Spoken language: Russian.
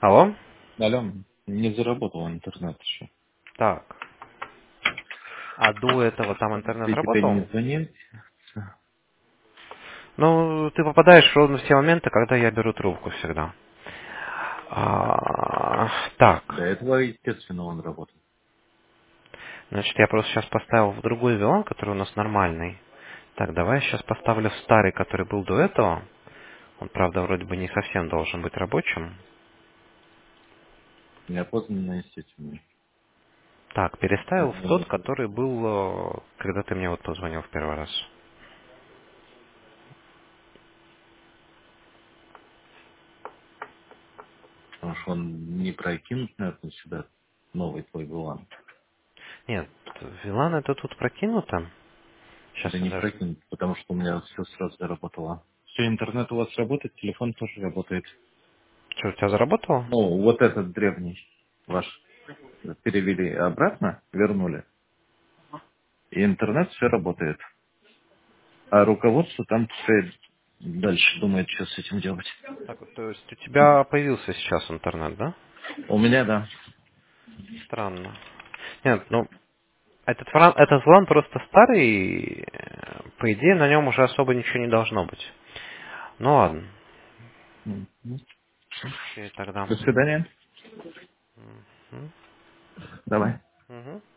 Алло? Алло, не заработал интернет еще. Так. А до этого там интернет Ты теперь не работал? звонил? Ну, ты попадаешь ровно в те моменты, когда я беру трубку всегда. До Так. этого, естественно, он работал. Значит, я просто сейчас поставил в другой VLAN, который у нас нормальный. Так, давай я сейчас поставлю в старый, который был до этого. Он, правда, вроде бы не совсем должен быть рабочим. Неопознанно, естественно. Так, переставил в тот, Звонил, который был, когда ты мне вот позвонил в первый раз. потому что он не прокинут, наверное, сюда новый твой билан. Нет, VLAN это тут прокинуто. Сейчас Да я не даже... прокинут, потому что у меня все сразу заработало. Все, интернет у вас работает, телефон тоже работает. Что, у тебя заработало? Ну, вот этот древний ваш перевели обратно, вернули, и интернет все работает. А руководство там теперь дальше думает, что с этим делать. Так, вот, то есть у тебя появился сейчас интернет, да? У меня, да. Странно. Нет, ну, этот VLAN просто старый, по идее, на нем уже особо ничего не должно быть. Ну ладно. Мгм. Окей, тогда. До свидания. Мгм. Давай. Мгм.